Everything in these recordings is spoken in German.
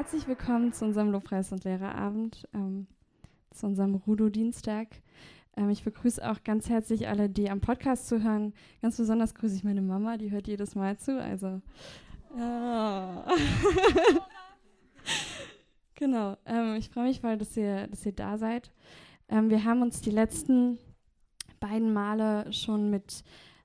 Herzlich willkommen zu unserem Lobpreis- und Lehrerabend, zu unserem Rudo-Dienstag. Ich begrüße auch ganz herzlich alle, die am Podcast zuhören. Ganz besonders grüße ich meine Mama, die hört jedes Mal zu. Also, genau. Ich freue mich voll, dass ihr da seid. Wir haben uns die letzten beiden Male schon mit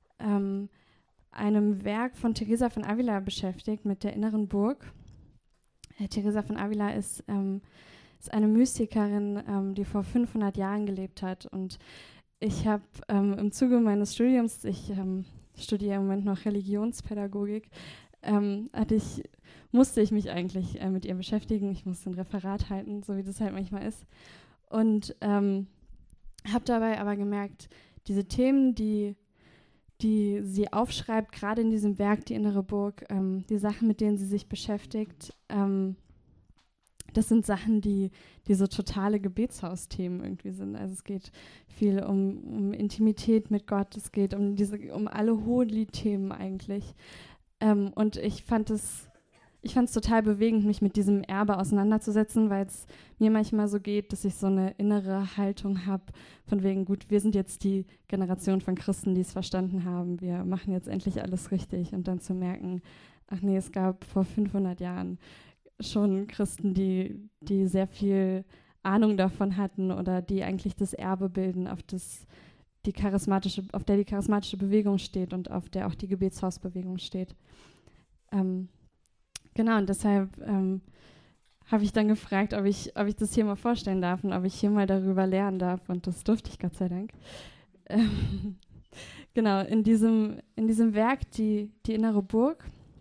einem Werk von Teresa von Avila beschäftigt, mit der Inneren Burg. Teresa von Avila ist eine Mystikerin, die vor 500 Jahren gelebt hat. Und ich habe im Zuge meines Studiums, ich studiere im Moment noch Religionspädagogik, musste ich mich eigentlich mit ihr beschäftigen. Ich musste ein Referat halten, so wie das halt manchmal ist. Und habe dabei aber gemerkt, diese Themen, die sie aufschreibt, gerade in diesem Werk, die Innere Burg, die Sachen, mit denen sie sich beschäftigt, das sind Sachen, die so totale Gebetshausthemen irgendwie sind. Also es geht viel um Intimität mit Gott, es geht um alle Hohelied-Themen eigentlich. Und ich fand es total bewegend, mich mit diesem Erbe auseinanderzusetzen, weil es mir manchmal so geht, dass ich so eine innere Haltung habe, von wegen, gut, wir sind jetzt die Generation von Christen, die es verstanden haben, wir machen jetzt endlich alles richtig, und dann zu merken, ach nee, es gab vor 500 Jahren schon Christen, die sehr viel davon hatten oder die eigentlich das Erbe bilden, auf der die charismatische Bewegung steht und auf der auch die Gebetshausbewegung steht. Genau, und deshalb habe ich dann gefragt, ob ich das hier mal vorstellen darf und ob ich hier mal darüber lernen darf, und das durfte ich, Gott sei Dank. Genau, in diesem Werk, die Innere Burg,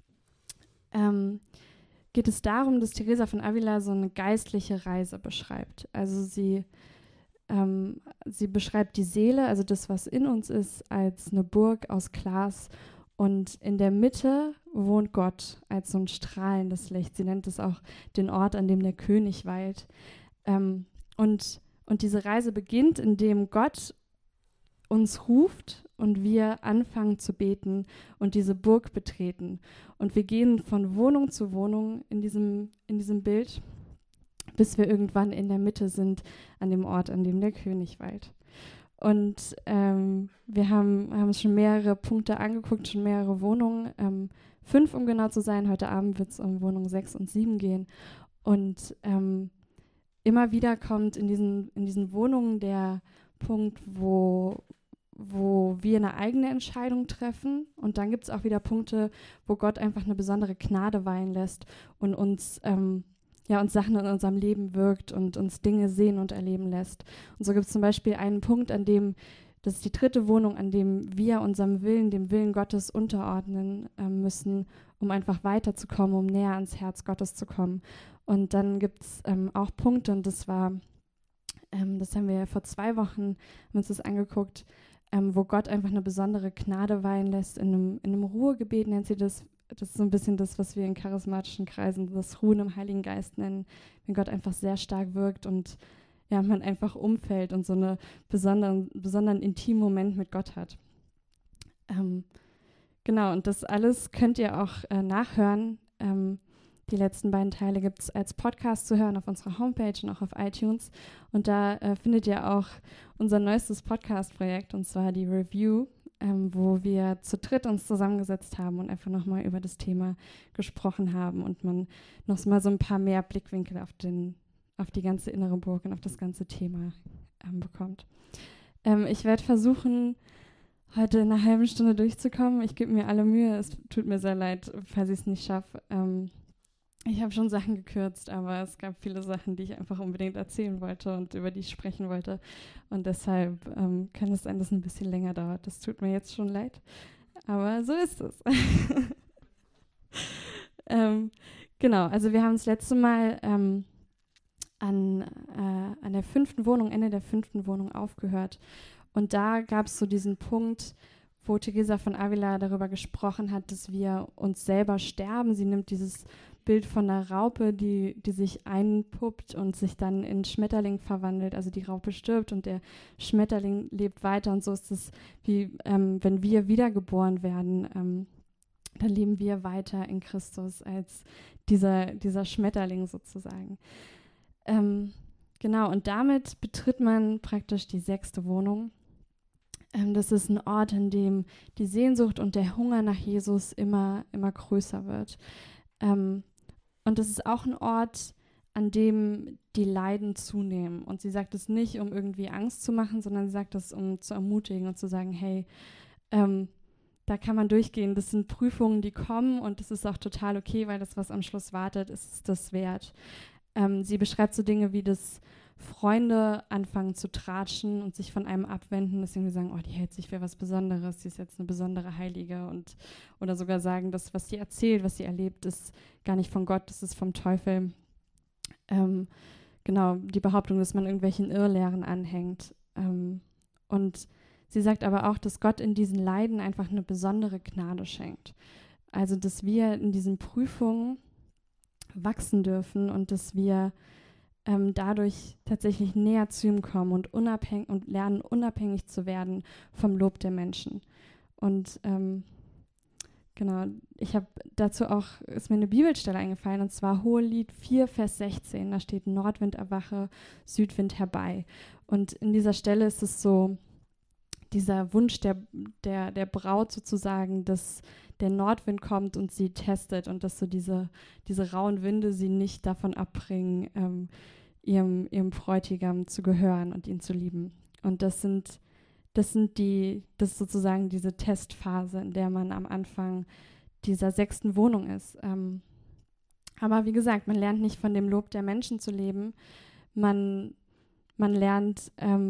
geht es darum, dass Teresa von Avila so eine geistliche Reise beschreibt. Also sie beschreibt die Seele, also das, was in uns ist, als eine Burg aus Glas, und in der Mitte wohnt Gott als so ein strahlendes Licht. Sie nennt es auch den Ort, an dem der König weilt. Und diese Reise beginnt, indem Gott uns ruft und wir anfangen zu beten und diese Burg betreten. Und wir gehen von Wohnung zu Wohnung in diesem Bild, bis wir irgendwann in der Mitte sind, an dem Ort, an dem der König weilt. Und wir haben uns schon mehrere Punkte angeguckt, schon mehrere Wohnungen, 5 um genau zu sein. Heute Abend wird es um Wohnung 6 und 7 gehen. Und immer wieder kommt in diesen Wohnungen der Punkt, wo wir eine eigene Entscheidung treffen. Und dann gibt es auch wieder Punkte, wo Gott einfach eine besondere Gnade weilen lässt und uns Sachen in unserem Leben wirkt und uns Dinge sehen und erleben lässt. Und so gibt es zum Beispiel einen Punkt, das ist die 3. Wohnung, an dem wir unserem Willen, dem Willen Gottes unterordnen müssen, um einfach weiterzukommen, um näher ans Herz Gottes zu kommen. Und dann gibt es auch Punkte, und das haben wir vor 2 Wochen uns das angeguckt, wo Gott einfach eine besondere Gnade weilen lässt, in einem Ruhegebet nennt sie das. Das ist so ein bisschen das, was wir in charismatischen Kreisen das Ruhen im Heiligen Geist nennen, wenn Gott einfach sehr stark wirkt und man einfach umfällt und so einen besonderen intimen Moment mit Gott hat. Genau, und das alles könnt ihr auch nachhören. Die letzten beiden Teile gibt es als Podcast zu hören auf unserer Homepage und auch auf iTunes. Und da findet ihr auch unser neuestes Podcast-Projekt, und zwar die Review, wo wir zu dritt uns zusammengesetzt haben und einfach nochmal über das Thema gesprochen haben und man noch mal so ein paar mehr Blickwinkel auf die ganze Innere Burg und auf das ganze Thema bekommt. Ich werde versuchen, heute in einer halben Stunde durchzukommen. Ich gebe mir alle Mühe. Es tut mir sehr leid, falls ich es nicht schaffe. Ich habe schon Sachen gekürzt, aber es gab viele Sachen, die ich einfach unbedingt erzählen wollte und über die ich sprechen wollte. Und deshalb kann es sein, dass es ein bisschen länger dauert. Das tut mir jetzt schon leid, aber so ist es. Genau, also wir haben das letzte Mal an der 5. Wohnung, Ende der 5. Wohnung aufgehört. Und da gab es so diesen Punkt, wo Teresa von Avila darüber gesprochen hat, dass wir uns selber sterben. Sie nimmt dieses Bild von einer Raupe, die sich einpuppt und sich dann in Schmetterling verwandelt. Also die Raupe stirbt und der Schmetterling lebt weiter. Und so ist es, wie wenn wir wiedergeboren werden, dann leben wir weiter in Christus als dieser Schmetterling sozusagen. Genau, und damit betritt man praktisch die 6. Wohnung. Das ist ein Ort, an dem die Sehnsucht und der Hunger nach Jesus immer größer wird. Und das ist auch ein Ort, an dem die Leiden zunehmen. Und sie sagt es nicht, um irgendwie Angst zu machen, sondern sie sagt es, um zu ermutigen und zu sagen, hey, da kann man durchgehen. Das sind Prüfungen, die kommen und das ist auch total okay, weil das, was am Schluss wartet, ist das wert. Sie beschreibt so Dinge wie, dass Freunde anfangen zu tratschen und sich von einem abwenden, dass sie irgendwie sagen, oh, die hält sich für was Besonderes, sie ist jetzt eine besondere Heilige oder sogar sagen, das, was sie erzählt, was sie erlebt, ist gar nicht von Gott, das ist vom Teufel. Genau, die Behauptung, dass man irgendwelchen Irrlehren anhängt. Und sie sagt aber auch, dass Gott in diesen Leiden einfach eine besondere Gnade schenkt. Also, dass wir in diesen Prüfungen wachsen dürfen und dass wir dadurch tatsächlich näher zu ihm kommen und lernen, unabhängig zu werden vom Lob der Menschen. Und genau, ich habe dazu auch, ist mir eine Bibelstelle eingefallen, und zwar Hohelied 4, Vers 16. Da steht: Nordwind erwache, Südwind herbei. Und in dieser Stelle ist es so, dieser Wunsch der Braut sozusagen, dass der Nordwind kommt und sie testet und dass so diese rauen Winde sie nicht davon abbringen, ihrem Bräutigam zu gehören und ihn zu lieben. Und das ist sozusagen diese Testphase, in der man am Anfang dieser 6. Wohnung ist. Aber wie gesagt, man lernt nicht von dem Lob der Menschen zu leben. Man lernt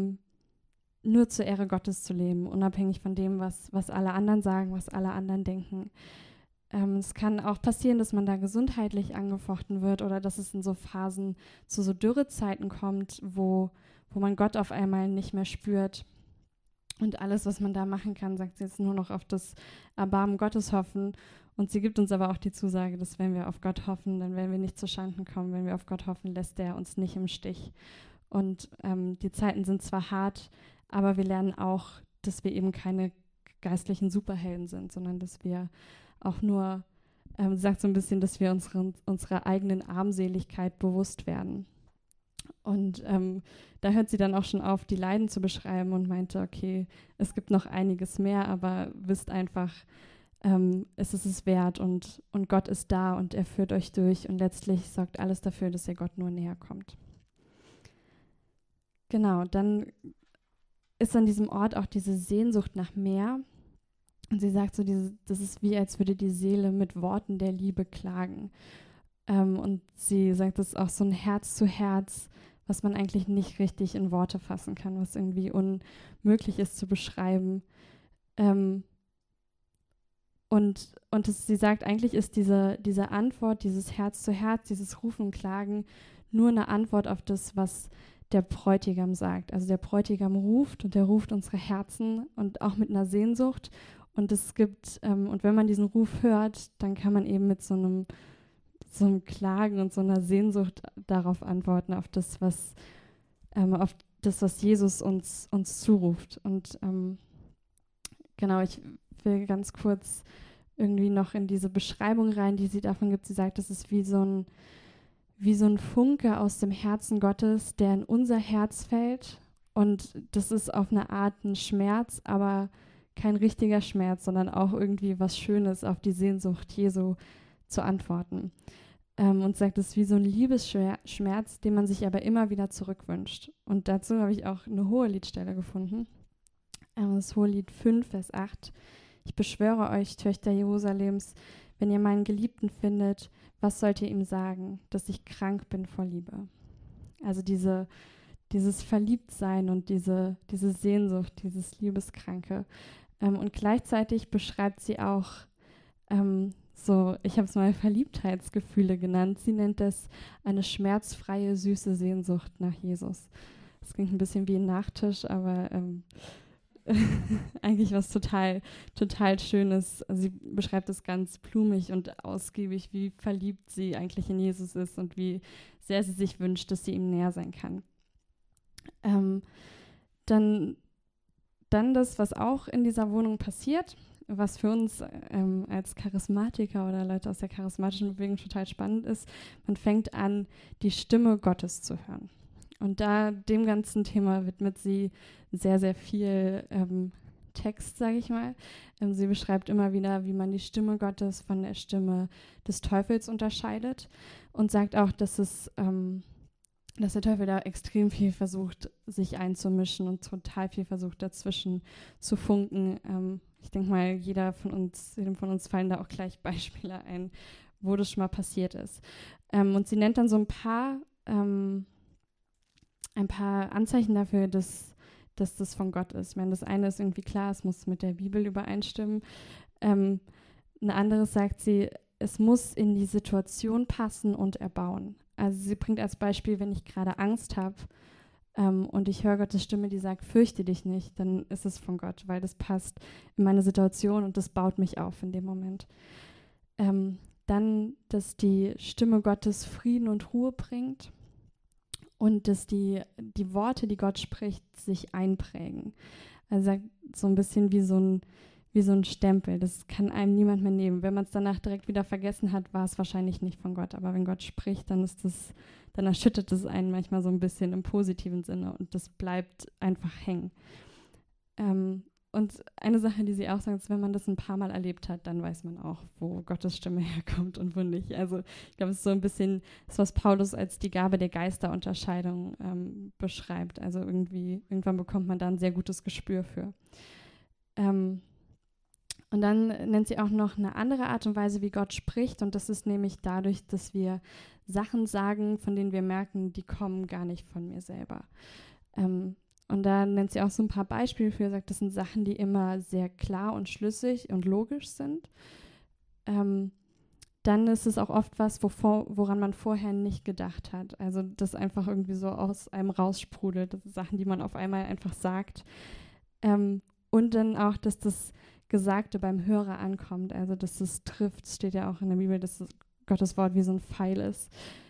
nur zur Ehre Gottes zu leben, unabhängig von dem, was alle anderen sagen, was alle anderen denken. Es kann auch passieren, dass man da gesundheitlich angefochten wird oder dass es in so Phasen zu so Dürrezeiten kommt, wo man Gott auf einmal nicht mehr spürt. Und alles, was man da machen kann, sagt sie jetzt nur noch auf das Erbarmen Gottes hoffen. Und sie gibt uns aber auch die Zusage, dass wenn wir auf Gott hoffen, dann werden wir nicht zu Schanden kommen. Wenn wir auf Gott hoffen, lässt er uns nicht im Stich. Und die Zeiten sind zwar hart, aber wir lernen auch, dass wir eben keine geistlichen Superhelden sind, sondern dass wir auch nur, sagt so ein bisschen, dass wir unserer eigenen Armseligkeit bewusst werden. Und da hört sie dann auch schon auf, die Leiden zu beschreiben und meinte, okay, es gibt noch einiges mehr, aber wisst einfach, es ist es wert und Gott ist da und er führt euch durch und letztlich sorgt alles dafür, dass ihr Gott nur näher kommt. Genau, dann ist an diesem Ort auch diese Sehnsucht nach mehr. Und sie sagt so, das ist wie, als würde die Seele mit Worten der Liebe klagen. Und sie sagt, das ist auch so ein Herz zu Herz, was man eigentlich nicht richtig in Worte fassen kann, was irgendwie unmöglich ist zu beschreiben. Sie sagt, eigentlich ist diese Antwort, dieses Herz zu Herz, dieses Rufen und Klagen nur eine Antwort auf das, was der Bräutigam sagt. Also der Bräutigam ruft und er ruft unsere Herzen und auch mit einer Sehnsucht. Und und wenn man diesen Ruf hört, dann kann man eben mit so einem Klagen und so einer Sehnsucht darauf antworten, auf das, was Jesus uns zuruft. Und genau, ich will ganz kurz irgendwie noch in diese Beschreibung rein, die sie davon gibt. Sie sagt, das ist wie so ein Funke aus dem Herzen Gottes, der in unser Herz fällt. Und das ist auf eine Art ein Schmerz, aber kein richtiger Schmerz, sondern auch irgendwie was Schönes, auf die Sehnsucht Jesu zu antworten. Und sagt, es ist wie so ein Liebesschmerz, den man sich aber immer wieder zurückwünscht. Und dazu habe ich auch eine Hoheliedstelle gefunden. Das Hohelied 5, Vers 8. Ich beschwöre euch, Töchter Jerusalems, wenn ihr meinen Geliebten findet, was sollt ihr ihm sagen, dass ich krank bin vor Liebe? Also dieses Verliebtsein und diese Sehnsucht, dieses Liebeskranke. Und gleichzeitig beschreibt sie auch ich habe es mal Verliebtheitsgefühle genannt. Sie nennt das eine schmerzfreie, süße Sehnsucht nach Jesus. Das klingt ein bisschen wie ein Nachtisch, aber eigentlich was total, total Schönes. Also sie beschreibt es ganz blumig und ausgiebig, wie verliebt sie eigentlich in Jesus ist und wie sehr sie sich wünscht, dass sie ihm näher sein kann. Dann das, was auch in dieser Wohnung passiert. was für uns als Charismatiker oder Leute aus der charismatischen Bewegung total spannend ist, man fängt an, die Stimme Gottes zu hören. Und da dem ganzen Thema widmet sie sehr, sehr viel Text, sage ich mal. Sie beschreibt immer wieder, wie man die Stimme Gottes von der Stimme des Teufels unterscheidet und sagt auch, dass der Teufel da extrem viel versucht, sich einzumischen und total viel versucht, dazwischen zu funken. Ich denke mal, jedem von uns fallen da auch gleich Beispiele ein, wo das schon mal passiert ist. Und sie nennt dann so ein paar Anzeichen dafür, dass das von Gott ist. Ich meine, das eine ist irgendwie klar, es muss mit der Bibel übereinstimmen. Ein anderes sagt sie, es muss in die Situation passen und erbauen. Also sie bringt als Beispiel, wenn ich gerade Angst habe und ich höre Gottes Stimme, die sagt, fürchte dich nicht, dann ist es von Gott, weil das passt in meine Situation und das baut mich auf in dem Moment. Dann, dass die Stimme Gottes Frieden und Ruhe bringt und dass die Worte, die Gott spricht, sich einprägen. Also sagt so ein bisschen wie so ein Stempel. Das kann einem niemand mehr nehmen. Wenn man es danach direkt wieder vergessen hat, war es wahrscheinlich nicht von Gott. Aber wenn Gott spricht, dann erschüttert es einen manchmal so ein bisschen im positiven Sinne und das bleibt einfach hängen. Und eine Sache, die sie auch sagt, ist, wenn man das ein paar Mal erlebt hat, dann weiß man auch, wo Gottes Stimme herkommt und wo nicht. Also ich glaube, es ist so ein bisschen das, was Paulus als die Gabe der Geisterunterscheidung beschreibt. Also irgendwann bekommt man da ein sehr gutes Gespür für. Und dann nennt sie auch noch eine andere Art und Weise, wie Gott spricht. Und das ist nämlich dadurch, dass wir Sachen sagen, von denen wir merken, die kommen gar nicht von mir selber. Und da nennt sie auch so ein paar Beispiele für, sagt, das sind Sachen, die immer sehr klar und schlüssig und logisch sind. Dann ist es auch oft was, woran man vorher nicht gedacht hat. Also das einfach irgendwie so aus einem raussprudelt. Das sind Sachen, die man auf einmal einfach sagt. Und dann auch, dass das Gesagte beim Hörer ankommt. Also dass es trifft, steht ja auch in der Bibel, dass Gottes Wort wie so ein Pfeil ist.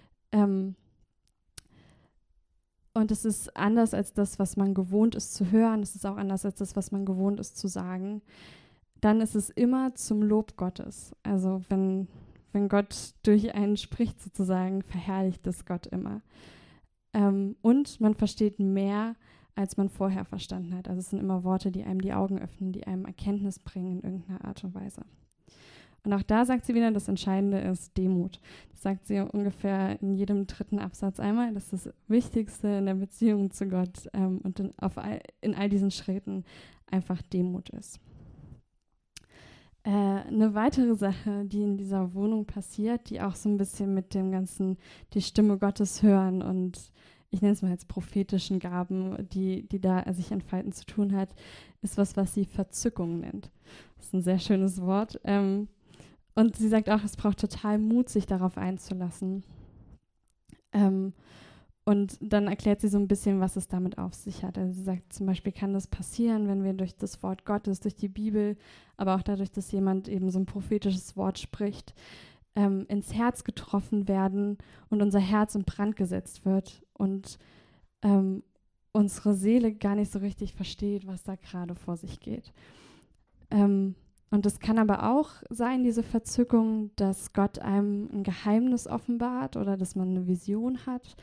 Und es ist anders als das, was man gewohnt ist zu hören. Es ist auch anders als das, was man gewohnt ist zu sagen. Dann ist es immer zum Lob Gottes. Also wenn Gott durch einen spricht sozusagen, verherrlicht es Gott immer. Und man versteht mehr, als man vorher verstanden hat. Also es sind immer Worte, die einem die Augen öffnen, die einem Erkenntnis bringen in irgendeiner Art und Weise. Und auch da sagt sie wieder, das Entscheidende ist Demut. Das sagt sie ungefähr in jedem dritten Absatz einmal, dass das Wichtigste in der Beziehung zu Gott und in all diesen Schritten einfach Demut ist. Eine weitere Sache, die in dieser Wohnung passiert, die auch so ein bisschen mit dem ganzen, die Stimme Gottes hören und ich nenne es mal jetzt prophetischen Gaben, die da sich entfalten zu tun hat, ist was sie Verzückung nennt. Das ist ein sehr schönes Wort. Und sie sagt auch, es braucht total Mut, sich darauf einzulassen. Und dann erklärt sie so ein bisschen, was es damit auf sich hat. Also sie sagt, zum Beispiel kann das passieren, wenn wir durch das Wort Gottes, durch die Bibel, aber auch dadurch, dass jemand eben so ein prophetisches Wort spricht, ins Herz getroffen werden und unser Herz in Brand gesetzt wird und unsere Seele gar nicht so richtig versteht, was da gerade vor sich geht. Und es kann aber auch sein, diese Verzückung, dass Gott einem ein Geheimnis offenbart oder dass man eine Vision hat.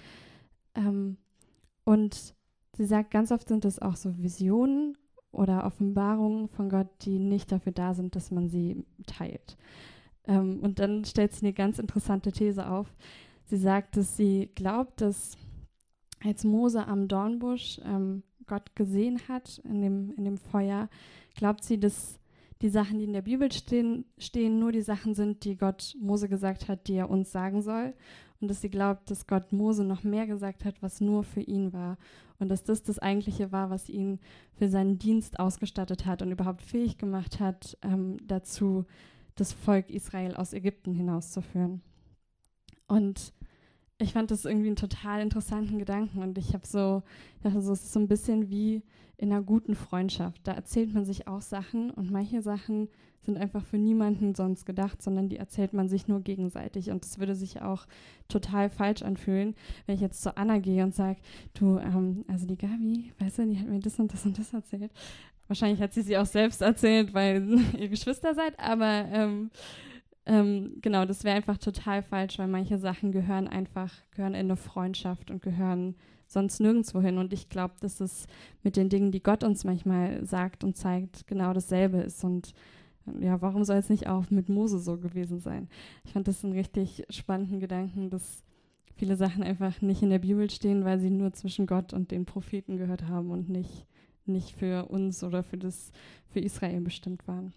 Und sie sagt, ganz oft sind es auch so Visionen oder Offenbarungen von Gott, die nicht dafür da sind, dass man sie teilt. Und dann stellt sie eine ganz interessante These auf. Sie sagt, dass sie glaubt, dass als Mose am Dornbusch Gott gesehen hat in dem Feuer, glaubt sie, dass die Sachen, die in der Bibel stehen, nur die Sachen sind, die Gott Mose gesagt hat, die er uns sagen soll. Und dass sie glaubt, dass Gott Mose noch mehr gesagt hat, was nur für ihn war. Und dass das Eigentliche war, was ihn für seinen Dienst ausgestattet hat und überhaupt fähig gemacht hat, dazu das Volk Israel aus Ägypten hinauszuführen. Und ich fand das irgendwie einen total interessanten Gedanken. Und ich dachte so, es ist so ein bisschen wie in einer guten Freundschaft. Da erzählt man sich auch Sachen und manche Sachen sind einfach für niemanden sonst gedacht, sondern die erzählt man sich nur gegenseitig. Und das würde sich auch total falsch anfühlen, wenn ich jetzt zu Anna gehe und sage, du, also die Gabi, weißt du, die hat mir das und das und das erzählt. wahrscheinlich hat sie auch selbst erzählt, weil ihr Geschwister seid, aber genau, das wäre einfach total falsch, weil manche Sachen gehören in eine Freundschaft und gehören sonst nirgendwo hin. Und ich glaube, dass es mit den Dingen, die Gott uns manchmal sagt und zeigt, genau dasselbe ist. Und ja, warum soll es nicht auch mit Mose so gewesen sein? Ich fand das einen richtig spannenden Gedanken, dass viele Sachen einfach nicht in der Bibel stehen, weil sie nur zwischen Gott und den Propheten gehört haben und nicht für uns oder für Israel bestimmt waren.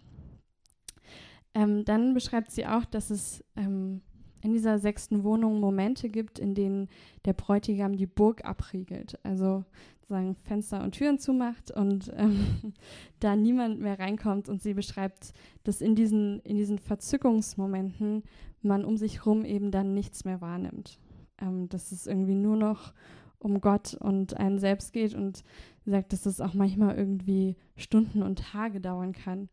Dann beschreibt sie auch, dass es in dieser 6. Wohnung Momente gibt, in denen der Bräutigam die Burg abriegelt. Also sozusagen Fenster und Türen zumacht und da niemand mehr reinkommt. Und sie beschreibt, dass in diesen Verzückungsmomenten man um sich herum eben dann nichts mehr wahrnimmt. Dass es irgendwie nur noch um Gott und einen selbst geht. Und sie sagt, dass es auch manchmal irgendwie Stunden und Tage dauern kann.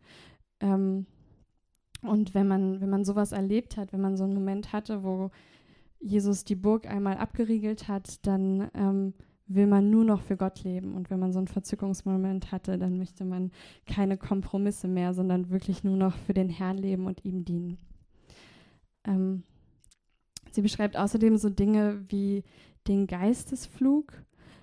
Und wenn man sowas erlebt hat, wenn man so einen Moment hatte, wo Jesus die Burg einmal abgeriegelt hat, dann will man nur noch für Gott leben. Und wenn man so einen Verzückungsmoment hatte, dann möchte man keine Kompromisse mehr, sondern wirklich nur noch für den Herrn leben und ihm dienen. Sie beschreibt außerdem so Dinge wie den Geistesflug.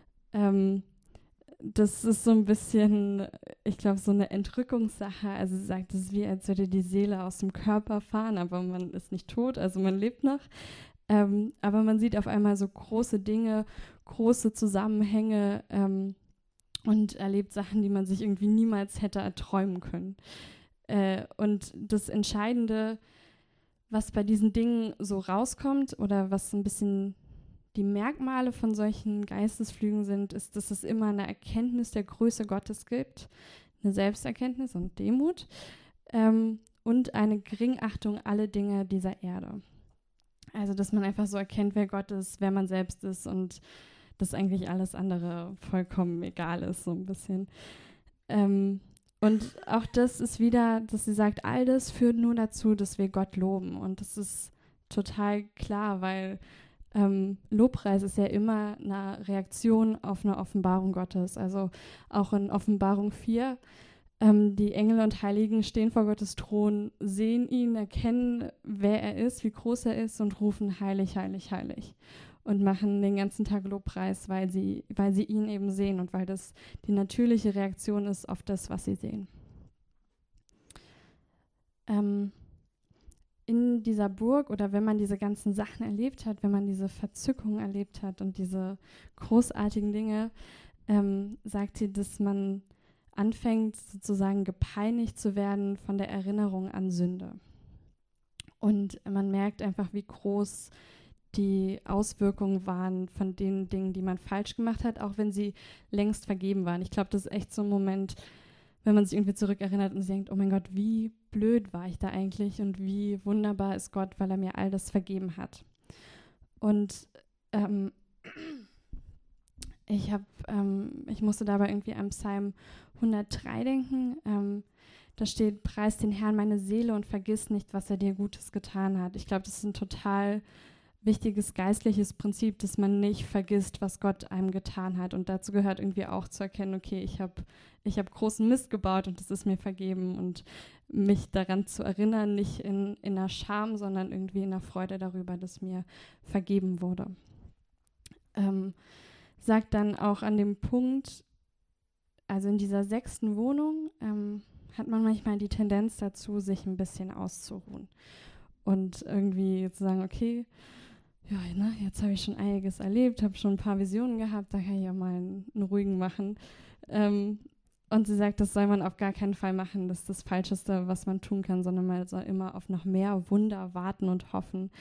Das ist so ein bisschen, ich glaube, so eine Entrückungssache. Also sie sagt, es ist wie, als würde die Seele aus dem Körper fahren, aber man ist nicht tot, also man lebt noch. Aber man sieht auf einmal so große Dinge, große Zusammenhänge und erlebt Sachen, die man sich irgendwie niemals hätte erträumen können. Und das Entscheidende, was bei diesen Dingen so rauskommt oder was so ein bisschen die Merkmale von solchen Geistesflügen sind, ist, dass es immer eine Erkenntnis der Größe Gottes gibt, eine Selbsterkenntnis und Demut und eine Geringachtung aller Dinge dieser Erde. Also, dass man einfach so erkennt, wer Gott ist, wer man selbst ist und dass eigentlich alles andere vollkommen egal ist, so ein bisschen. Und auch das ist wieder, dass sie sagt, all das führt nur dazu, dass wir Gott loben. Und das ist total klar, weil Lobpreis ist ja immer eine Reaktion auf eine Offenbarung Gottes. Also auch in Offenbarung 4, die Engel und Heiligen stehen vor Gottes Thron, sehen ihn, erkennen, wer er ist, wie groß er ist und rufen heilig, heilig, heilig. Und machen den ganzen Tag Lobpreis, weil sie ihn eben sehen und weil das die natürliche Reaktion ist auf das, was sie sehen. In dieser Burg oder wenn man diese ganzen Sachen erlebt hat, wenn man diese Verzückung erlebt hat und diese großartigen Dinge, sagt sie, dass man anfängt sozusagen gepeinigt zu werden von der Erinnerung an Sünde. Und man merkt einfach, wie groß die Auswirkungen waren von den Dingen, die man falsch gemacht hat, auch wenn sie längst vergeben waren. Ich glaube, das ist echt so ein Moment, wenn man sich irgendwie zurückerinnert und sich denkt, oh mein Gott, wie blöd war ich da eigentlich und wie wunderbar ist Gott, weil er mir all das vergeben hat. Und ich musste dabei irgendwie an Psalm 103 denken. Da steht, preis den Herrn meine Seele und vergiss nicht, was er dir Gutes getan hat. Ich glaube, das ist ein total wichtiges geistliches Prinzip, dass man nicht vergisst, was Gott einem getan hat. Und dazu gehört irgendwie auch zu erkennen, okay, ich hab großen Mist gebaut und das ist mir vergeben. Und mich daran zu erinnern, nicht in einer Scham, sondern irgendwie in der Freude darüber, dass mir vergeben wurde. Sagt dann auch an dem Punkt, also in dieser 6. Wohnung, hat man manchmal die Tendenz dazu, sich ein bisschen auszuruhen. Und irgendwie zu sagen, okay, ja, ne, jetzt habe ich schon einiges erlebt, habe schon ein paar Visionen gehabt, da kann ich ja mal einen ruhigen machen. Und sie sagt, das soll man auf gar keinen Fall machen, das ist das Falscheste, was man tun kann, sondern man soll immer auf noch mehr Wunder warten und hoffen.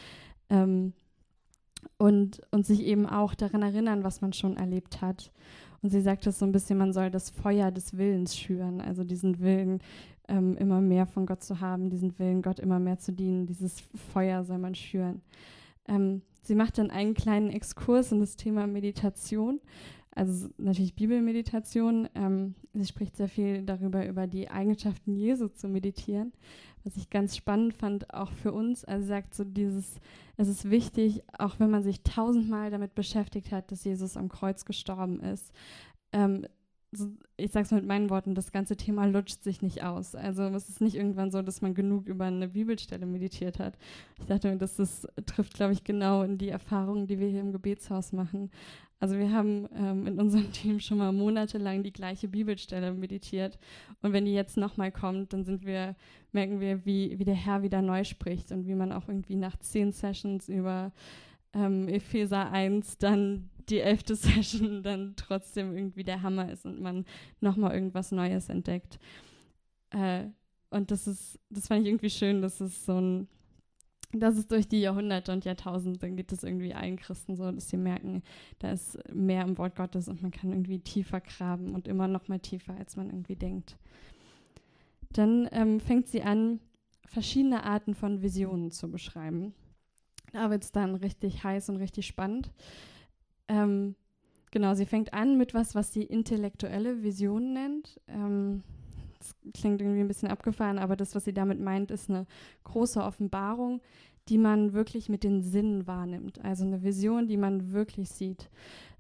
Und sich eben auch daran erinnern, was man schon erlebt hat. Und sie sagt das so ein bisschen, man soll das Feuer des Willens schüren, also diesen Willen, immer mehr von Gott zu haben, diesen Willen, Gott immer mehr zu dienen, dieses Feuer soll man schüren. Sie macht dann einen kleinen Exkurs in das Thema Meditation, also natürlich Bibelmeditation. Sie spricht sehr viel darüber, über die Eigenschaften Jesu zu meditieren, was ich ganz spannend fand, auch für uns. Also sie sagt so es ist wichtig, auch wenn man sich 1000-mal damit beschäftigt hat, dass Jesus am Kreuz gestorben ist, ich sage es mit meinen Worten, das ganze Thema lutscht sich nicht aus. Also es ist nicht irgendwann so, dass man genug über eine Bibelstelle meditiert hat. Ich dachte mir, das trifft, glaube ich, genau in die Erfahrungen, die wir hier im Gebetshaus machen. Also wir haben in unserem Team schon mal monatelang die gleiche Bibelstelle meditiert. Und wenn die jetzt nochmal kommt, dann merken wir, wie der Herr wieder neu spricht und wie man auch irgendwie nach 10 Sessions über Epheser 1 dann die 11. Session dann trotzdem irgendwie der Hammer ist und man nochmal irgendwas Neues entdeckt. Und das fand ich irgendwie schön, dass es durch die Jahrhunderte und Jahrtausende geht es irgendwie allen Christen so, dass sie merken, da ist mehr im Wort Gottes und man kann irgendwie tiefer graben und immer noch mal tiefer, als man irgendwie denkt. Dann fängt sie an, verschiedene Arten von Visionen zu beschreiben. Da wird es dann richtig heiß und richtig spannend. Genau, sie fängt an mit was sie intellektuelle Vision nennt. Das klingt irgendwie ein bisschen abgefahren, aber das, was sie damit meint, ist eine große Offenbarung, die man wirklich mit den Sinnen wahrnimmt. Also eine Vision, die man wirklich sieht.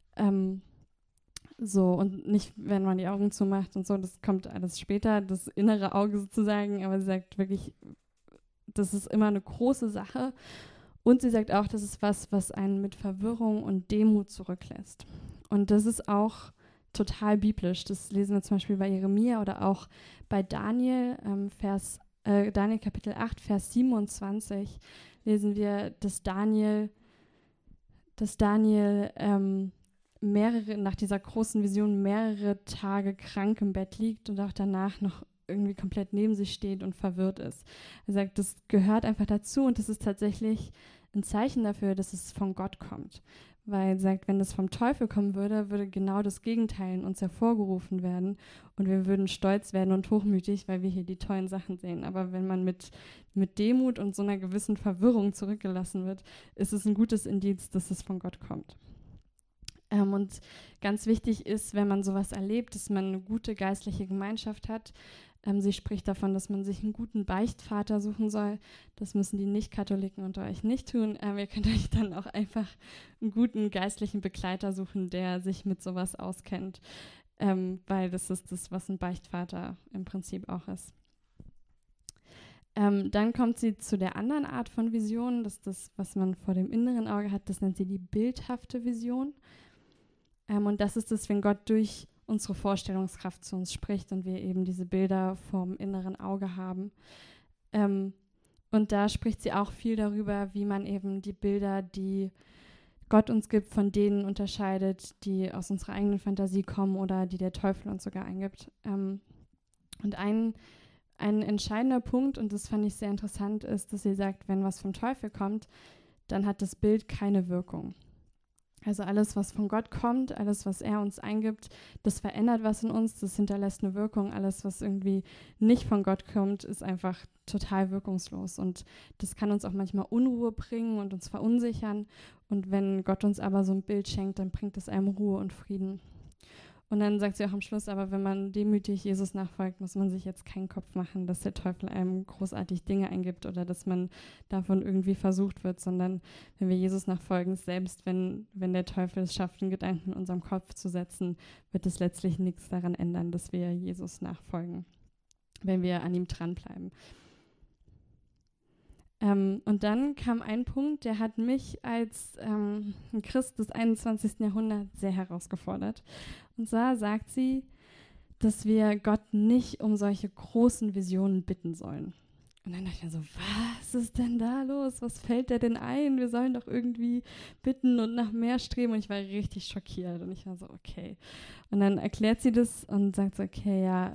So, und nicht, wenn man die Augen zumacht und so, das kommt alles später, das innere Auge sozusagen, aber sie sagt wirklich, das ist immer eine große Sache. Und sie sagt auch, das ist was einen mit Verwirrung und Demut zurücklässt. Und das ist auch total biblisch. Das lesen wir zum Beispiel bei Jeremia oder auch bei Daniel, Daniel Kapitel 8, Vers 27, lesen wir, dass Daniel nach dieser großen Vision mehrere Tage krank im Bett liegt und auch danach noch irgendwie komplett neben sich steht und verwirrt ist. Er sagt, das gehört einfach dazu und das ist tatsächlich ein Zeichen dafür, dass es von Gott kommt. Weil er sagt, wenn das vom Teufel kommen würde, würde genau das Gegenteil in uns hervorgerufen werden und wir würden stolz werden und hochmütig, weil wir hier die tollen Sachen sehen. Aber wenn man mit Demut und so einer gewissen Verwirrung zurückgelassen wird, ist es ein gutes Indiz, dass es von Gott kommt. Und ganz wichtig ist, wenn man sowas erlebt, dass man eine gute geistliche Gemeinschaft hat. Sie spricht davon, dass man sich einen guten Beichtvater suchen soll. Das müssen die Nicht-Katholiken unter euch nicht tun. Ihr könnt euch dann auch einfach einen guten geistlichen Begleiter suchen, der sich mit sowas auskennt, weil das ist das, was ein Beichtvater im Prinzip auch ist. Dann kommt sie zu der anderen Art von Vision, das ist das, was man vor dem inneren Auge hat, das nennt sie die bildhafte Vision. Und das ist es, wenn Gott durch unsere Vorstellungskraft zu uns spricht und wir eben diese Bilder vom inneren Auge haben. Und da spricht sie auch viel darüber, wie man eben die Bilder, die Gott uns gibt, von denen unterscheidet, die aus unserer eigenen Fantasie kommen oder die der Teufel uns sogar eingibt. Und ein entscheidender Punkt, und das fand ich sehr interessant, ist, dass sie sagt, wenn was vom Teufel kommt, dann hat das Bild keine Wirkung. Also alles, was von Gott kommt, alles, was er uns eingibt, das verändert was in uns, das hinterlässt eine Wirkung. Alles, was irgendwie nicht von Gott kommt, ist einfach total wirkungslos. Und das kann uns auch manchmal Unruhe bringen und uns verunsichern. Und wenn Gott uns aber so ein Bild schenkt, dann bringt es einem Ruhe und Frieden. Und dann sagt sie auch am Schluss, aber wenn man demütig Jesus nachfolgt, muss man sich jetzt keinen Kopf machen, dass der Teufel einem großartig Dinge eingibt oder dass man davon irgendwie versucht wird, sondern wenn wir Jesus nachfolgen, selbst wenn der Teufel es schafft, einen Gedanken in unserem Kopf zu setzen, wird es letztlich nichts daran ändern, dass wir Jesus nachfolgen, wenn wir an ihm dranbleiben. Und dann kam ein Punkt, der hat mich als ein Christ des 21. Jahrhunderts sehr herausgefordert. Und zwar sagt sie, dass wir Gott nicht um solche großen Visionen bitten sollen. Und dann dachte ich mir so, was ist denn da los? Was fällt dir denn ein? Wir sollen doch irgendwie bitten und nach mehr streben. Und ich war richtig schockiert. Und ich war so, okay. Und dann erklärt sie das und sagt so, okay, ja,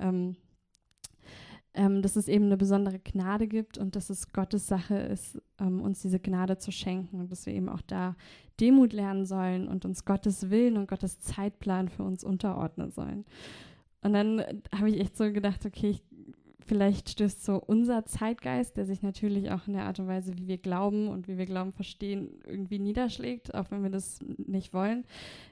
dass es eben eine besondere Gnade gibt und dass es Gottes Sache ist, uns diese Gnade zu schenken und dass wir eben auch da Demut lernen sollen und uns Gottes Willen und Gottes Zeitplan für uns unterordnen sollen. Und dann habe ich echt so gedacht, okay, vielleicht stößt so unser Zeitgeist, der sich natürlich auch in der Art und Weise, wie wir glauben und wie wir Glauben verstehen, irgendwie niederschlägt, auch wenn wir das nicht wollen.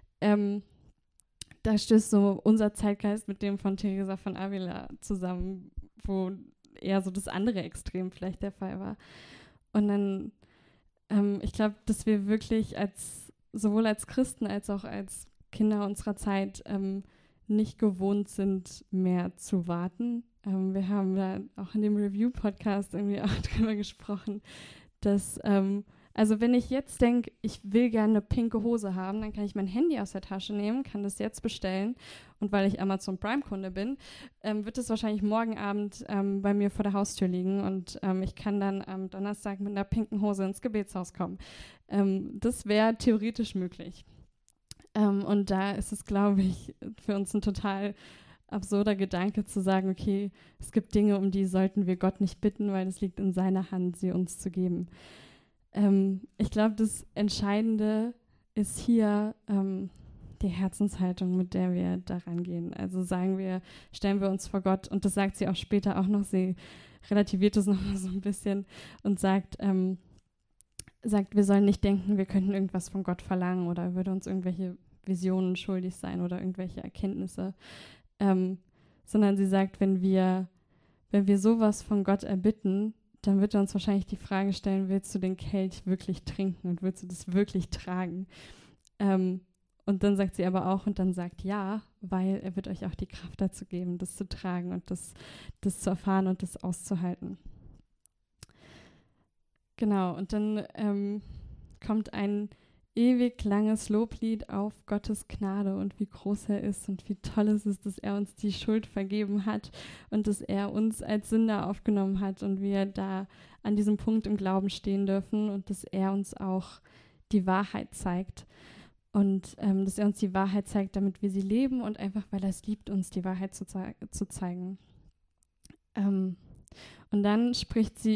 Da stößt so unser Zeitgeist mit dem von Teresa von Avila zusammen, wo eher so das andere Extrem vielleicht der Fall war. Und dann, ich glaube, dass wir wirklich sowohl als Christen als auch als Kinder unserer Zeit nicht gewohnt sind, mehr zu warten. Wir haben da auch in dem Review-Podcast irgendwie auch drüber gesprochen, dass, also wenn ich jetzt denke, ich will gerne eine pinke Hose haben, dann kann ich mein Handy aus der Tasche nehmen, kann das jetzt bestellen und weil ich Amazon Prime-Kunde bin, wird es wahrscheinlich morgen Abend bei mir vor der Haustür liegen und ich kann dann am Donnerstag mit einer pinken Hose ins Gebetshaus kommen. Das wäre theoretisch möglich. Und da ist es, glaube ich, für uns ein total absurder Gedanke zu sagen, okay, es gibt Dinge, um die sollten wir Gott nicht bitten, weil es liegt in seiner Hand, sie uns zu geben. Ich glaube, das Entscheidende ist hier die Herzenshaltung, mit der wir da rangehen. Also stellen wir uns vor Gott, und das sagt sie auch später auch noch, sie relativiert es nochmal so ein bisschen und sagt, wir sollen nicht denken, wir könnten irgendwas von Gott verlangen oder er würde uns irgendwelche Visionen schuldig sein oder irgendwelche Erkenntnisse, sondern sie sagt, wenn wir sowas von Gott erbitten, dann wird er uns wahrscheinlich die Frage stellen, willst du den Kelch wirklich trinken und willst du das wirklich tragen? Und dann sagt sie aber auch, und dann sagt ja, weil er wird euch auch die Kraft dazu geben, das zu tragen und das zu erfahren und das auszuhalten. Genau, und dann kommt ein ewig langes Loblied auf Gottes Gnade und wie groß er ist und wie toll es ist, dass er uns die Schuld vergeben hat und dass er uns als Sünder aufgenommen hat und wir da an diesem Punkt im Glauben stehen dürfen und dass er uns auch die Wahrheit zeigt und dass er uns die Wahrheit zeigt, damit wir sie leben und einfach, weil er es liebt, uns die Wahrheit zu zeigen. Und dann spricht sie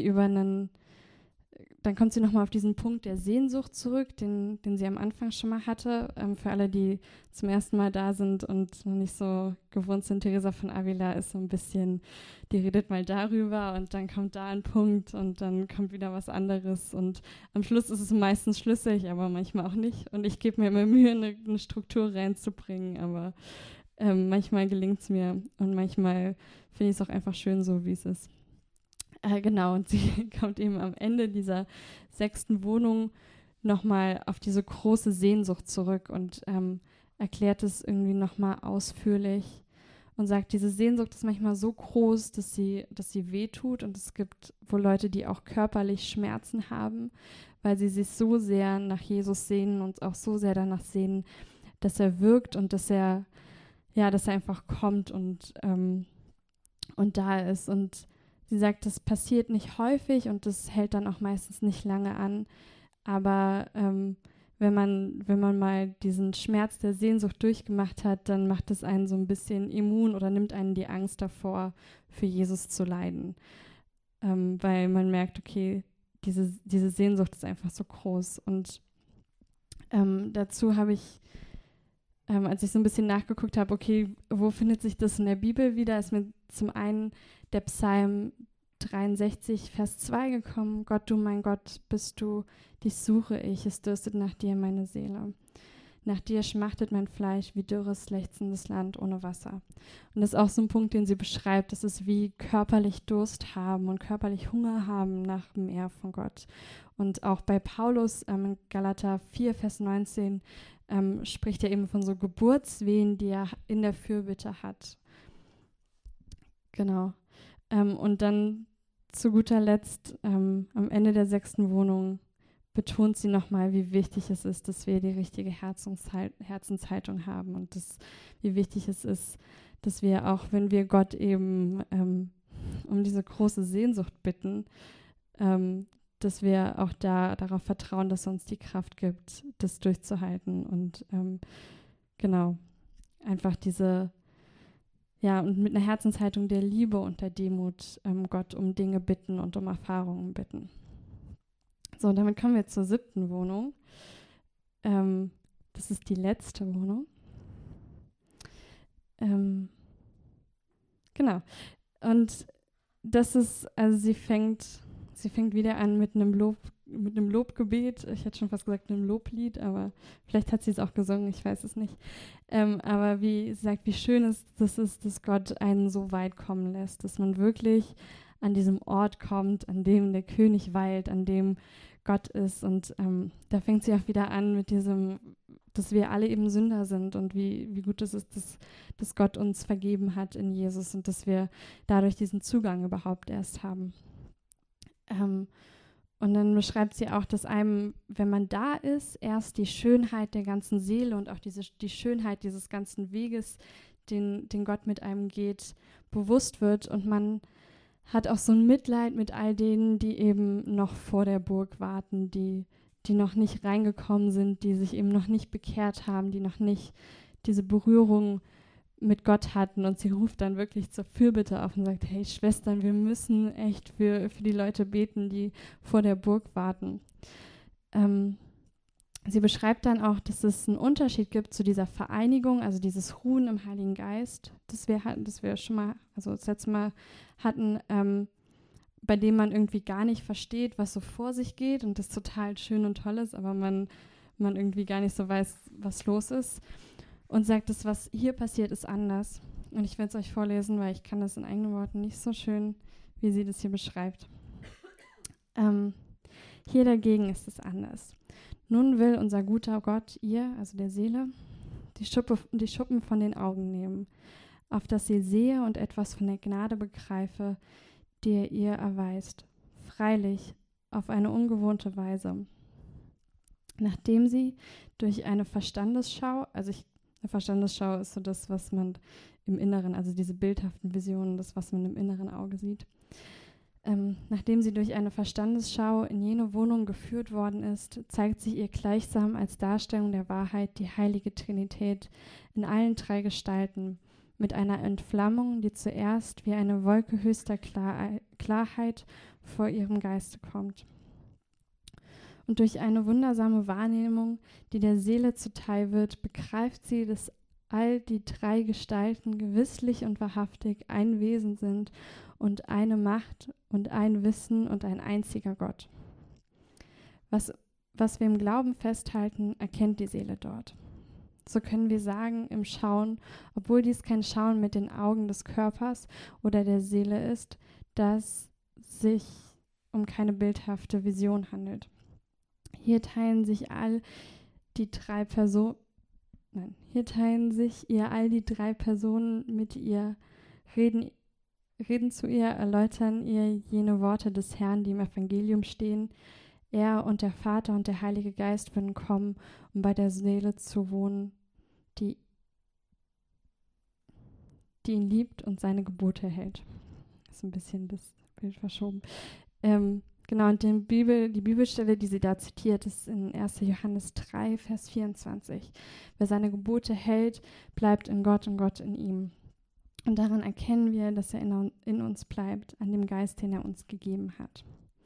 dann kommt sie nochmal auf diesen Punkt der Sehnsucht zurück, den sie am Anfang schon mal hatte. Für alle, die zum ersten Mal da sind und noch nicht so gewohnt sind, Teresa von Avila ist so ein bisschen, die redet mal darüber und dann kommt da ein Punkt und dann kommt wieder was anderes. Und am Schluss ist es meistens schlüssig, aber manchmal auch nicht. Und ich gebe mir immer Mühe, eine Struktur reinzubringen, aber manchmal gelingt es mir und manchmal finde ich es auch einfach schön so, wie es ist. Genau, und sie kommt eben am Ende dieser 6. Wohnung nochmal auf diese große Sehnsucht zurück und erklärt es irgendwie nochmal ausführlich und sagt, diese Sehnsucht ist manchmal so groß, dass sie wehtut und es gibt wohl Leute, die auch körperlich Schmerzen haben, weil sie sich so sehr nach Jesus sehnen und auch so sehr danach sehnen, dass er wirkt und dass er einfach kommt und da ist. Und sie sagt, das passiert nicht häufig und das hält dann auch meistens nicht lange an. Aber wenn man mal diesen Schmerz der Sehnsucht durchgemacht hat, dann macht es einen so ein bisschen immun oder nimmt einen die Angst davor, für Jesus zu leiden. Weil man merkt, okay, diese Sehnsucht ist einfach so groß. Und dazu habe ich, als ich so ein bisschen nachgeguckt habe, okay, wo findet sich das in der Bibel wieder, ist mir zum einen der Psalm 63, Vers 2 gekommen. Gott, du mein Gott, bist du, dich suche ich, es dürstet nach dir meine Seele. Nach dir schmachtet mein Fleisch wie dürres, lechzendes Land ohne Wasser. Und das ist auch so ein Punkt, den sie beschreibt, das ist wie körperlich Durst haben und körperlich Hunger haben nach mehr von Gott. Und auch bei Paulus in Galater 4, Vers 19 spricht er eben von so Geburtswehen, die er in der Fürbitte hat. Genau. Und dann zu guter Letzt am Ende der 6. Wohnung betont sie nochmal, wie wichtig es ist, dass wir die richtige Herzenshaltung haben und wie wichtig es ist, dass wir auch, wenn wir Gott eben um diese große Sehnsucht bitten, dass wir auch darauf vertrauen, dass er uns die Kraft gibt, das durchzuhalten und genau, einfach und mit einer Herzenshaltung der Liebe und der Demut Gott um Dinge bitten und um Erfahrungen bitten. So, und damit kommen wir zur 7. Wohnung. Das ist die letzte Wohnung. Genau. Und das ist, also sie fängt wieder an mit einem Lobgebet. Ich hätte schon fast gesagt, einem Loblied, aber vielleicht hat sie es auch gesungen, ich weiß es nicht. Aber wie sie sagt, wie schön es ist, dass Gott einen so weit kommen lässt, dass man wirklich an diesem Ort kommt, an dem der König weilt, an dem Gott ist. Und da fängt sie auch wieder an mit diesem dass wir alle eben Sünder sind und wie gut es ist, dass Gott uns vergeben hat in Jesus und dass wir dadurch diesen Zugang überhaupt erst haben. Und dann beschreibt sie auch, dass einem, wenn man da ist, erst die Schönheit der ganzen Seele und auch die Schönheit dieses ganzen Weges, den Gott mit einem geht, bewusst wird. Und man hat auch so ein Mitleid mit all denen, die eben noch vor der Burg warten, die noch nicht reingekommen sind, die sich eben noch nicht bekehrt haben, die noch nicht diese Berührung mit Gott hatten. Und sie ruft dann wirklich zur Fürbitte auf und sagt, hey Schwestern, wir müssen echt für die Leute beten, die vor der Burg warten. Sie beschreibt dann auch, dass es einen Unterschied gibt zu dieser Vereinigung, also dieses Ruhen im Heiligen Geist, das wir schon mal, also das letzte Mal hatten, bei dem man irgendwie gar nicht versteht, was so vor sich geht und das total schön und toll ist, aber man irgendwie gar nicht so weiß, was los ist. Und sagt, das, was hier passiert, ist anders. Und ich werde es euch vorlesen, weil ich kann das in eigenen Worten nicht so schön, wie sie das hier beschreibt. Hier dagegen ist es anders. Nun will unser guter Gott ihr, also der Seele, die Schuppen von den Augen nehmen, auf dass sie sehe und etwas von der Gnade begreife, die er ihr erweist. Freilich auf eine ungewohnte Weise. Nachdem sie durch eine Verstandesschau, eine Verstandesschau ist so das, was man im Inneren, also diese bildhaften Visionen, das, was man im inneren Auge sieht. Nachdem sie durch eine Verstandesschau in jene Wohnung geführt worden ist, zeigt sich ihr gleichsam als Darstellung der Wahrheit die heilige Trinität in allen 3 Gestalten, mit einer Entflammung, die zuerst wie eine Wolke höchster Klarheit vor ihrem Geiste kommt. Und durch eine wundersame Wahrnehmung, die der Seele zuteil wird, begreift sie, dass all die 3 Gestalten gewisslich und wahrhaftig ein Wesen sind und eine Macht und ein Wissen und ein einziger Gott. Was wir im Glauben festhalten, erkennt die Seele dort. So können wir sagen im Schauen, obwohl dies kein Schauen mit den Augen des Körpers oder der Seele ist, dass sich um keine bildhafte Vision handelt. Hier teilen sich all die 3 Personen mit ihr, reden zu ihr, erläutern ihr jene Worte des Herrn, die im Evangelium stehen. Er und der Vater und der Heilige Geist würden kommen, um bei der Seele zu wohnen, die ihn liebt und seine Gebote hält. Das ist ein bisschen das Bild verschoben. Genau, und die Bibelstelle, die sie da zitiert, ist in 1. Johannes 3, Vers 24. Wer seine Gebote hält, bleibt in Gott und Gott in ihm. Und daran erkennen wir, dass er in uns bleibt, an dem Geist, den er uns gegeben hat.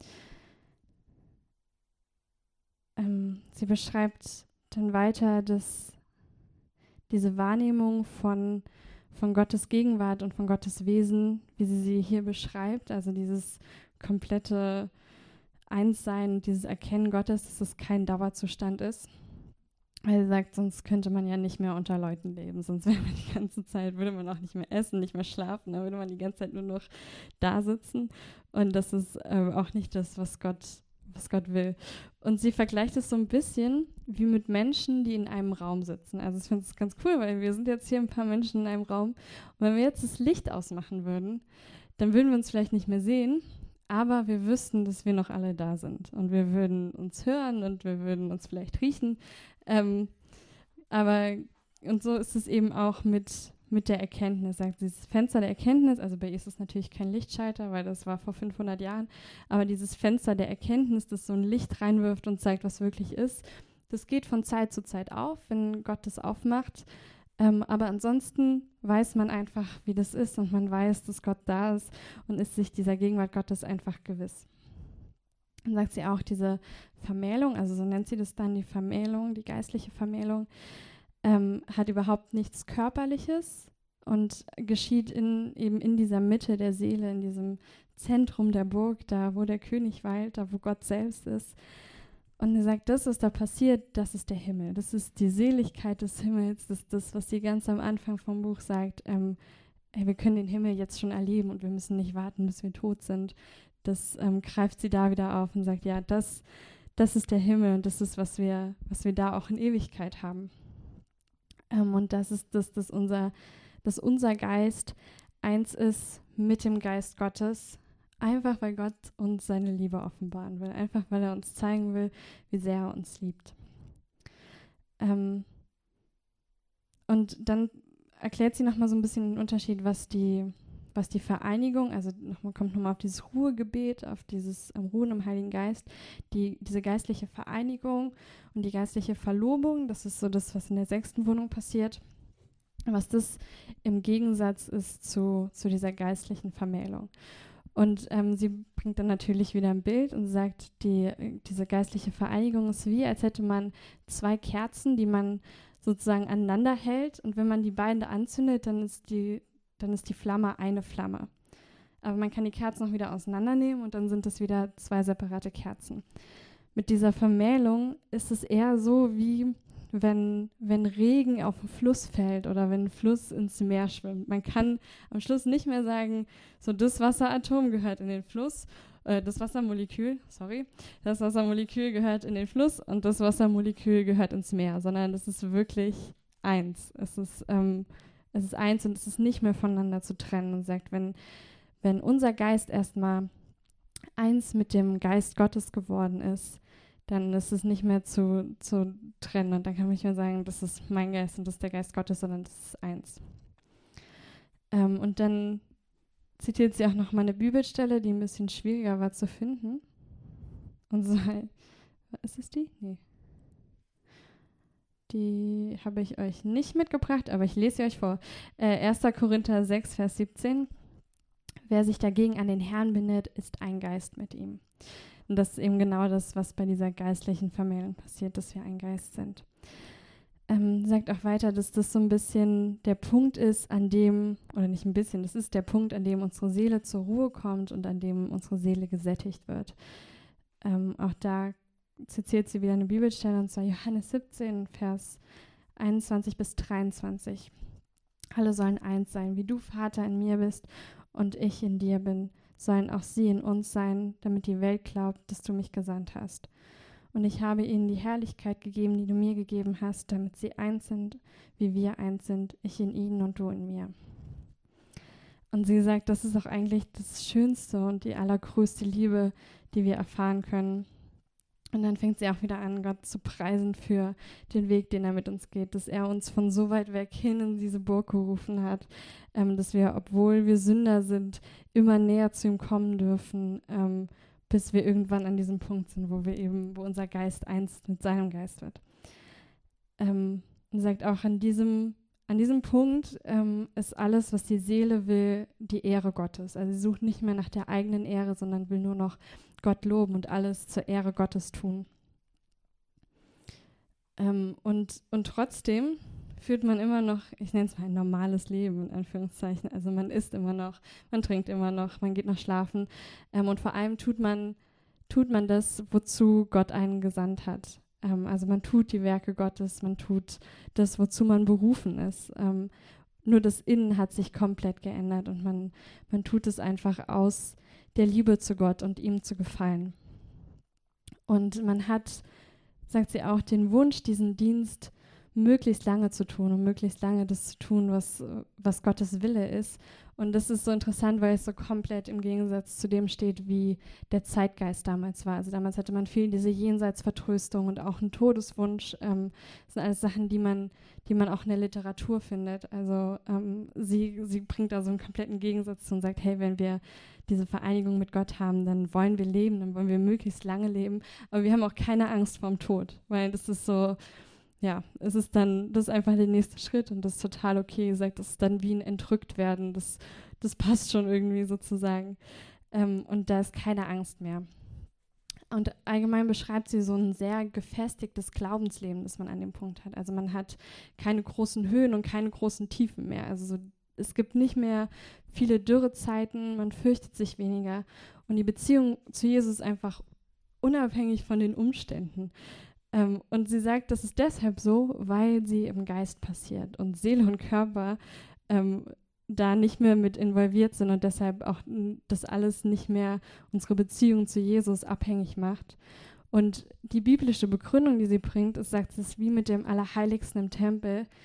Sie beschreibt dann weiter, dass diese Wahrnehmung von Gottes Gegenwart und von Gottes Wesen, wie sie hier beschreibt, also dieses komplette Einssein, dieses Erkennen Gottes, dass es kein Dauerzustand ist. Weil sie sagt, sonst könnte man ja nicht mehr unter Leuten leben, sonst wäre man die ganze Zeit, würde man auch nicht mehr essen, nicht mehr schlafen, dann würde man die ganze Zeit nur noch da sitzen. Und das ist auch nicht das, was Gott will. Und sie vergleicht es so ein bisschen wie mit Menschen, die in einem Raum sitzen. Also ich finde es ganz cool, weil wir sind jetzt hier ein paar Menschen in einem Raum. Und wenn wir jetzt das Licht ausmachen würden, dann würden wir uns vielleicht nicht mehr sehen, aber wir wüssten, dass wir noch alle da sind. Und wir würden uns hören und wir würden uns vielleicht riechen. Und so ist es eben auch mit der Erkenntnis. Sagt dieses Fenster der Erkenntnis, also bei ihr ist es natürlich kein Lichtschalter, weil das war vor 500 Jahren, aber dieses Fenster der Erkenntnis, das so ein Licht reinwirft und zeigt, was wirklich ist, das geht von Zeit zu Zeit auf, wenn Gott das aufmacht. Aber ansonsten weiß man einfach, wie das ist und man weiß, dass Gott da ist und ist sich dieser Gegenwart Gottes einfach gewiss. Dann sagt sie auch, diese Vermählung, also so nennt sie das dann, die Vermählung, die geistliche Vermählung, hat überhaupt nichts Körperliches und geschieht eben in dieser Mitte der Seele, in diesem Zentrum der Burg, da wo der König weilt, da wo Gott selbst ist. Und er sagt, das, was da passiert, das ist der Himmel. Das ist die Seligkeit des Himmels. Das ist das, was sie ganz am Anfang vom Buch sagt. Wir können den Himmel jetzt schon erleben und wir müssen nicht warten, bis wir tot sind. Das greift sie da wieder auf und sagt, ja, das ist der Himmel und das ist, was wir da auch in Ewigkeit haben. Und das ist, dass unser Geist eins ist mit dem Geist Gottes, einfach weil Gott uns seine Liebe offenbaren will, einfach weil er uns zeigen will, wie sehr er uns liebt. Und dann erklärt sie nochmal so ein bisschen den Unterschied, was die Vereinigung, also kommt nochmal auf dieses Ruhegebet, auf dieses Ruhen im Heiligen Geist, diese geistliche Vereinigung und die geistliche Verlobung, das ist so das, was in der 6. Wohnung passiert, was das im Gegensatz ist zu dieser geistlichen Vermählung. Und sie bringt dann natürlich wieder ein Bild und sagt, diese geistliche Vereinigung ist wie, als hätte man 2 Kerzen, die man sozusagen aneinander hält, und wenn man die beiden anzündet, dann ist die Flamme eine Flamme. Aber man kann die Kerzen auch wieder auseinandernehmen und dann sind es wieder 2 separate Kerzen. Mit dieser Vermählung ist es eher so, wie wenn Regen auf den Fluss fällt oder wenn ein Fluss ins Meer schwimmt. Man kann am Schluss nicht mehr sagen, so das Wasseratom gehört in den Fluss, das Wassermolekül gehört in den Fluss und das Wassermolekül gehört ins Meer, sondern das ist wirklich eins. Es ist eins und es ist nicht mehr voneinander zu trennen. Und sagt, wenn unser Geist erstmal eins mit dem Geist Gottes geworden ist, dann ist es nicht mehr zu trennen. Und dann kann man nicht mehr sagen, das ist mein Geist und das ist der Geist Gottes, sondern das ist eins. Und dann zitiert sie auch noch mal eine Bibelstelle, die ein bisschen schwieriger war zu finden. Und so, ist es die? Nee. Die habe ich euch nicht mitgebracht, aber ich lese sie euch vor. 1. Korinther 6, Vers 17. Wer sich dagegen an den Herrn bindet, ist ein Geist mit ihm. Und das ist eben genau das, was bei dieser geistlichen Vermählung passiert, dass wir ein Geist sind. Sagt auch weiter, dass das so ein bisschen der Punkt ist, an dem, oder nicht ein bisschen, das ist der Punkt, an dem unsere Seele zur Ruhe kommt und an dem unsere Seele gesättigt wird. Auch da zitiert sie wieder eine Bibelstelle, und zwar Johannes 17, Vers 21 bis 23. Alle sollen eins sein, wie du, Vater, in mir bist und ich in dir bin, sollen auch sie in uns sein, damit die Welt glaubt, dass du mich gesandt hast. Und ich habe ihnen die Herrlichkeit gegeben, die du mir gegeben hast, damit sie eins sind, wie wir eins sind, ich in ihnen und du in mir. Und sie sagt, das ist auch eigentlich das Schönste und die allergrößte Liebe, die wir erfahren können. Und dann fängt sie auch wieder an, Gott zu preisen für den Weg, den er mit uns geht, dass er uns von so weit weg hin in diese Burg gerufen hat, dass wir, obwohl wir Sünder sind, immer näher zu ihm kommen dürfen, bis wir irgendwann an diesem Punkt sind, wo unser Geist eins mit seinem Geist wird. Und sagt auch, an diesem Punkt ist alles, was die Seele will, die Ehre Gottes. Also sie sucht nicht mehr nach der eigenen Ehre, sondern will nur noch Gott loben und alles zur Ehre Gottes tun. Und trotzdem führt man immer noch, ich nenne es mal ein normales Leben, in Anführungszeichen. Also man isst immer noch, man trinkt immer noch, man geht noch schlafen. Und vor allem tut man das, wozu Gott einen gesandt hat. Also man tut die Werke Gottes, man tut das, wozu man berufen ist. Nur das Innen hat sich komplett geändert und man tut es einfach aus der Liebe zu Gott und ihm zu gefallen. Und man hat, sagt sie auch, den Wunsch, diesen Dienst möglichst lange zu tun und möglichst lange das zu tun, was Gottes Wille ist. Und das ist so interessant, weil es so komplett im Gegensatz zu dem steht, wie der Zeitgeist damals war. Also damals hatte man viel diese Jenseitsvertröstung und auch einen Todeswunsch. Das sind alles Sachen, die man auch in der Literatur findet. Also sie bringt da so einen kompletten Gegensatz zu und sagt, hey, wenn wir diese Vereinigung mit Gott haben, dann wollen wir leben, dann wollen wir möglichst lange leben. Aber wir haben auch keine Angst vorm Tod, weil das ist so, ja, das ist einfach der nächste Schritt und das ist total okay. Sie sagt, das ist dann wie ein Entrücktwerden, das passt schon irgendwie sozusagen. Und da ist keine Angst mehr. Und allgemein beschreibt sie so ein sehr gefestigtes Glaubensleben, das man an dem Punkt hat. Also man hat keine großen Höhen und keine großen Tiefen mehr. Also es gibt nicht mehr viele Dürrezeiten, man fürchtet sich weniger. Und die Beziehung zu Jesus ist einfach unabhängig von den Umständen. Und sie sagt, das ist deshalb so, weil sie im Geist passiert und Seele und Körper da nicht mehr mit involviert sind und deshalb auch das alles nicht mehr unsere Beziehung zu Jesus abhängig macht. Und die biblische Begründung, die sie bringt, ist, sagt, es ist wie mit dem Allerheiligsten im Tempel.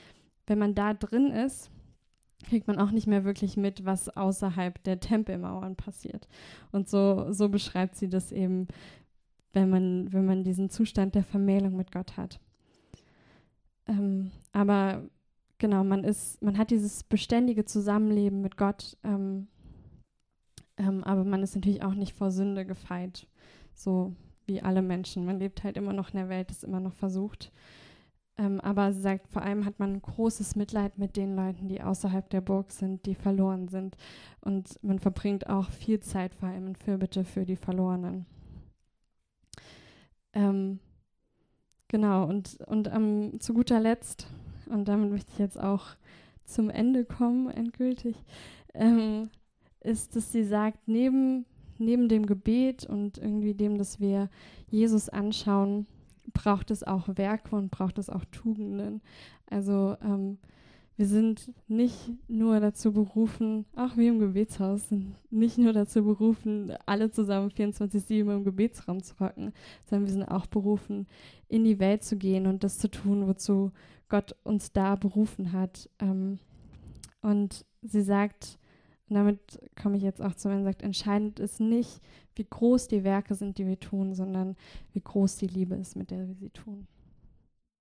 wenn man da drin ist, kriegt man auch nicht mehr wirklich mit, was außerhalb der Tempelmauern passiert. Und so beschreibt sie das eben, wenn man diesen Zustand der Vermählung mit Gott hat. Aber genau, man hat dieses beständige Zusammenleben mit Gott, aber man ist natürlich auch nicht vor Sünde gefeit, so wie alle Menschen. Man lebt halt immer noch in der Welt, ist immer noch versucht. Aber sie sagt, vor allem hat man ein großes Mitleid mit den Leuten, die außerhalb der Burg sind, die verloren sind. Und man verbringt auch viel Zeit vor allem in Fürbitte für die Verlorenen. Genau, und zu guter Letzt, und damit möchte ich jetzt auch zum Ende kommen, endgültig, ist, dass sie sagt, neben dem Gebet und irgendwie dem, dass wir Jesus anschauen, braucht es auch Werke und braucht es auch Tugenden. Also wir sind nicht nur dazu berufen, auch wir im Gebetshaus sind nicht nur dazu berufen, alle zusammen 24/7 im Gebetsraum zu hocken, sondern wir sind auch berufen, in die Welt zu gehen und das zu tun, wozu Gott uns da berufen hat. Und sie sagt, und damit komme ich jetzt auch zu Ende, sagt, entscheidend ist nicht, wie groß die Werke sind, die wir tun, sondern wie groß die Liebe ist, mit der wir sie tun.